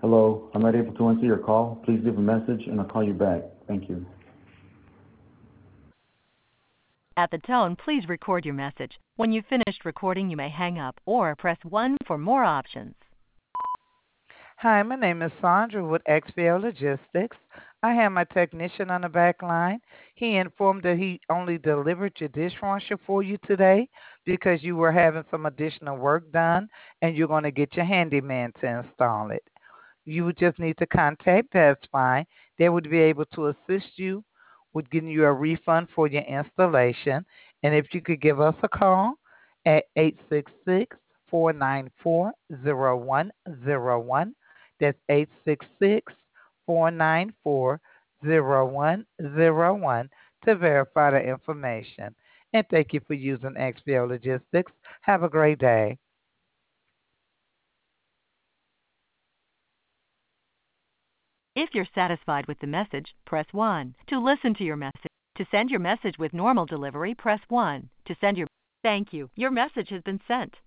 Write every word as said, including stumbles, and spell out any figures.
Hello, I'm not able to answer your call. Please leave a message and I'll call you back. Thank you. At the tone, please record your message. When you've finished recording, you may hang up or press one for more options. Hi, my name is Sandra with X B O Logistics. I have my technician on the back line. He informed that he only delivered your dishwasher for you today because you were having some additional work done and you're going to get your handyman to install it. You would just need to contact Best Buy. They would be able to assist you with getting you a refund for your installation. And if you could give us a call at eight six six, four nine four, zero one zero one. That's eight six six, four nine four, zero one zero one to verify the information. And thank you for using X B O Logistics. Have a great day. If you're satisfied with the message, press one. To listen to your message, to send your message with normal delivery, press one. To send your Thank you. Your message has been sent.